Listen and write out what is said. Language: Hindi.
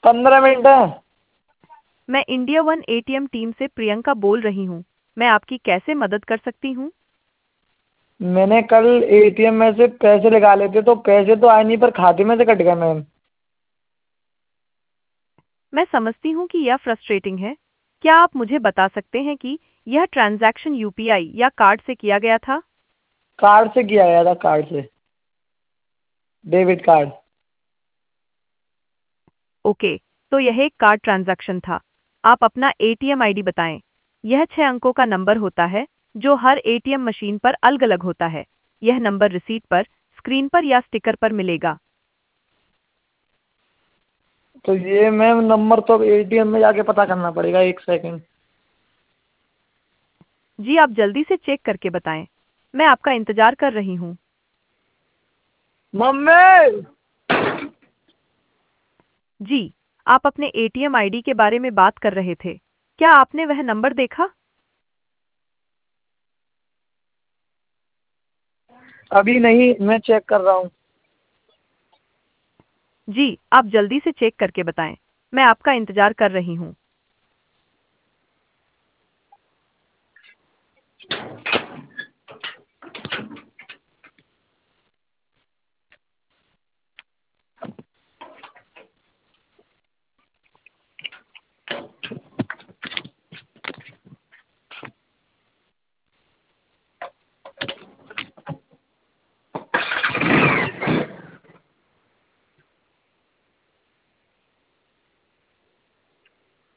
15 मिनट है। मैं इंडिया वन एटीएम टीम से प्रियंका बोल रही हूँ। मैं आपकी कैसे मदद कर सकती हूँ? मैंने कल एटीएम में से पैसे निकाले थे तो पैसे तो आए नहीं पर खाते में से कट गए मैम। मैं समझती हूँ कि यह फ्रस्ट्रेटिंग है। क्या आप मुझे बता सकते हैं कि यह ट्रांजैक्शन यूपीआई या कार्ड से किया गया था? कार्ड से किया गया था, कार्ड से, डेबिट कार्ड। ओके, तो यह एक कार्ड ट्रांजैक्शन था। आप अपना एटीएम आईडी बताएं। यह 6 अंकों का नंबर होता है जो हर एटीएम मशीन पर अलग-अलग होता है। यह नंबर रिसीट पर, स्क्रीन पर या स्टिकर पर मिलेगा। तो ये मैम नंबर तो एटीएम में जाके पता करना पड़ेगा, 1 सेकंड। जी, आप जल्दी से चेक करके बताएं। मैं आपका इंतजार कर रही हूँ। मम्मी। जी, आप अपने एटीएम आईडी के बारे में बात कर रहे थे। क्या आपने वह नंबर देखा? अभी नहीं, मैं चेक कर रहा हूँ। जी, आप जल्दी से चेक करके बताएं। मैं आपका इंतजार कर रही हूँ।